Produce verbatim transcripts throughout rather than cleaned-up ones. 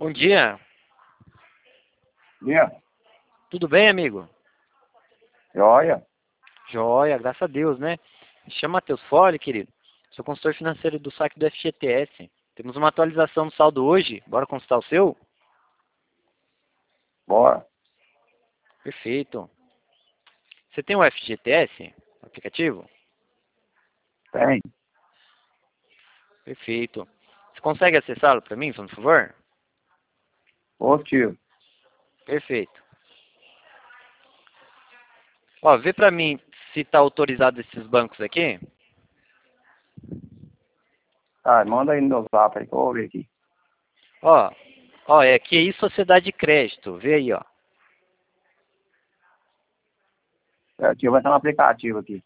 Bom dia. Dia. Tudo bem, amigo? Joia. Joia, graças a Deus, né? Me chama Matheus Fole, querido. Sou consultor financeiro do saque do F G T S. Temos uma atualização do saldo hoje. Bora consultar o seu? Bora. Perfeito. Você tem o F G T S? Aplicativo? Tem. Perfeito. Você consegue acessá-lo para mim, por favor? Positivo. Perfeito. Ó, vê para mim se está autorizado esses bancos aqui. Tá, manda aí no meu zap aí que eu vou ver aqui. Ó, ó, é Q I Sociedade de Crédito. Vê aí, ó. Aqui vai estar no aplicativo aqui.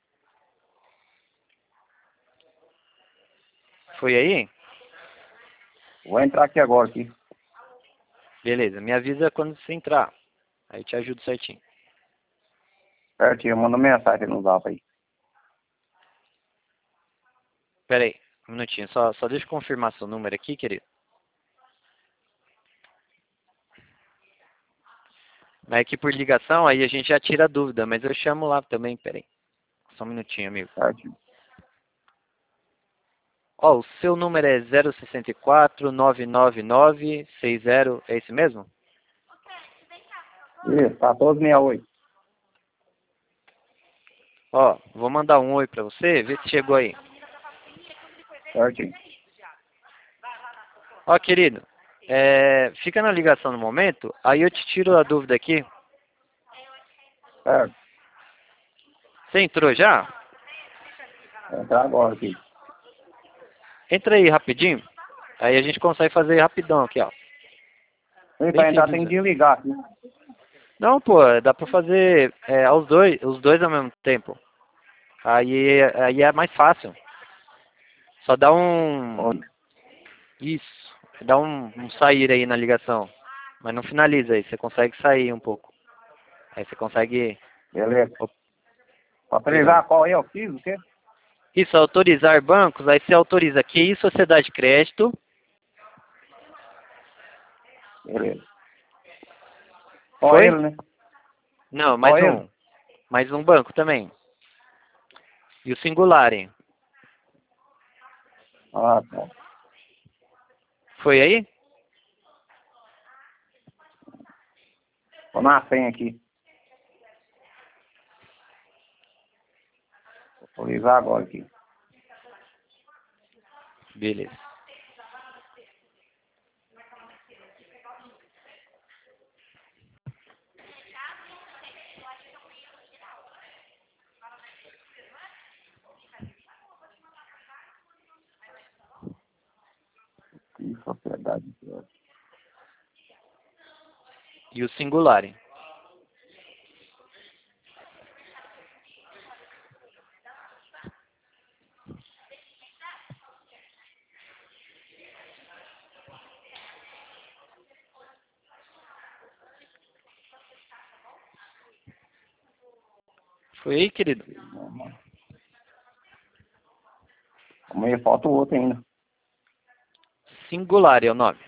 Foi aí? Vou entrar aqui agora aqui. Beleza, me avisa quando você entrar. Aí eu te ajudo certinho. Certinho, manda mensagem no zap aí. Pera aí, um minutinho. Só, só deixa eu confirmar seu número aqui, querido. Mas aqui por ligação, aí a gente já tira a dúvida. Mas eu chamo lá também, pera aí. Só um minutinho, amigo. Certinho. Ó, o seu número é zero seis quatro, nove nove nove, seis zero. É esse mesmo? Isso, quatorze sessenta e oito. Ó, vou mandar um oi pra você. Vê se chegou aí. Certinho. Ó, querido. É, fica na ligação no momento. Aí eu te tiro a dúvida aqui. Certo. Você entrou já? Vou entrar agora aqui. Entra aí rapidinho. Aí a gente consegue fazer rapidão aqui, ó. E Bem pra entrar simples, tem né? que desligar aqui. Não, pô, dá pra fazer é, os dois, os dois ao mesmo tempo. Aí, aí é mais fácil. Só dá um... Olha. Isso. Dá um, um sair aí na ligação. Mas não finaliza aí. Você consegue sair um pouco. Aí você consegue... Beleza. Opa, Pra perdão. autorizar qual aí? Eu fiz o quê? Isso, autorizar bancos. Aí você autoriza Q I Sociedade de Crédito. Beleza. Só Foi? ele, né? Não, Só mais ele. um. Mais um banco também. E o Singularem. Ah, tá. Foi aí? Tô na senha aqui. Vou autorizar agora aqui. Beleza. Que sociedade. E o Singularem. Foi aí, querido? Amanhã falta o outro ainda. Singularem é o nome.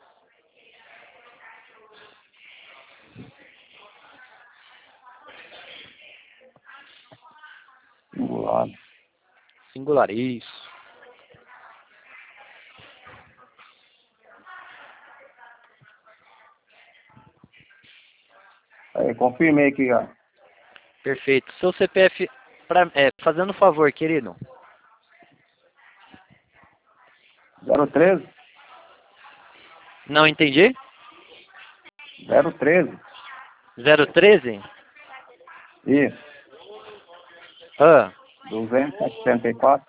Singular. Singular, isso. Aí, confirmei aqui, ó. Perfeito. Seu C P F, pra, é, fazendo um favor, querido. zero treze. Não entendi? zero treze. zero treze? Isso. Ah, duzentos e sessenta e quatro.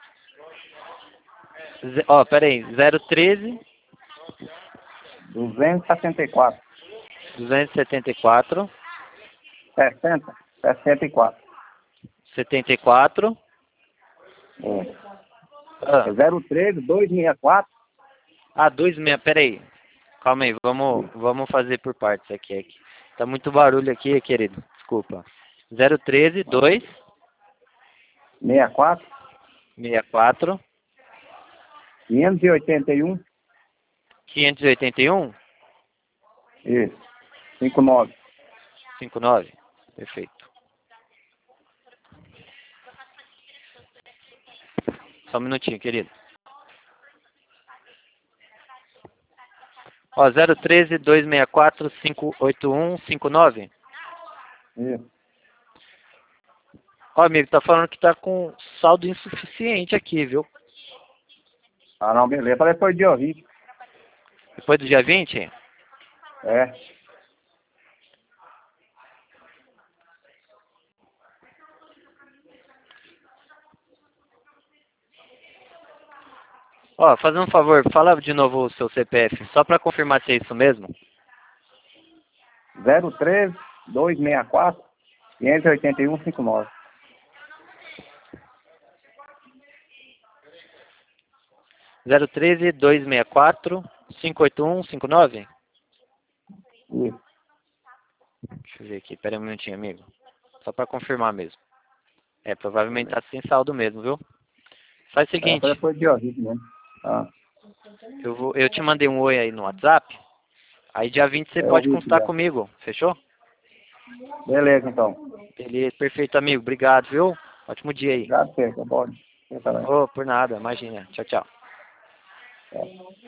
ze- ó, pera aí. zero treze, duzentos e sessenta e quatro. duzentos e setenta e quatro, sessenta. sessenta e quatro. setenta e quatro. É. Ah, É zero treze, duzentos e sessenta e quatro. ah dois meia, pera aí. Calma aí, vamos, vamos fazer por partes aqui, aqui. Tá muito barulho aqui, querido. Desculpa. zero treze, dois, sessenta e quatro. sessenta e quatro, quinhentos e oitenta e um. quinhentos e oitenta e um. Isso. cinco nove. cinco nove? Perfeito. Só um minutinho, querido. Ó, zero um três, dois seis quatro, cinco oito um, cinco nove? Isso. Ó, amigo, tá falando que tá com saldo insuficiente aqui, viu? Ah, não, beleza. Falei, foi dia vinte. Depois do dia vinte? É. Ó, fazendo um favor, fala de novo o seu C P F, só pra confirmar se é isso mesmo. zero um três, dois seis quatro, cinco oito um, cinco nove. zero um três, dois seis quatro, cinco oito um, cinco nove? Isso. Deixa eu ver aqui, pera aí um minutinho, amigo. Só pra confirmar mesmo. É, provavelmente tá sem saldo mesmo, viu? Faz o É, seguinte, falei, foi dia vinte mesmo. Ah, eu, vou, eu te mandei um oi aí no WhatsApp, aí dia vinte você é, eu pode vi aqui consultar já. comigo, fechou? Beleza, então. Beleza, perfeito, amigo. Obrigado, viu? Ótimo dia aí. Já sei, tá bom. Você também. Oh, por nada, imagina. Tchau, tchau. É.